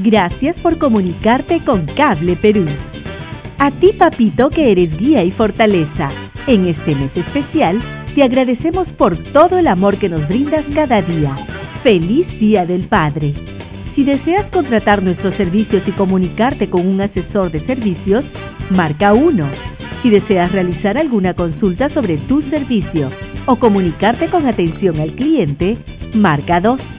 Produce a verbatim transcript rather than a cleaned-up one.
Gracias por comunicarte con Cable Perú. A ti, papito, que eres guía y fortaleza. En este mes especial, te agradecemos por todo el amor que nos brindas cada día. ¡Feliz Día del Padre! Si deseas contratar nuestros servicios y comunicarte con un asesor de servicios, marca uno. Si deseas realizar alguna consulta sobre tu servicio o comunicarte con atención al cliente, marca dos.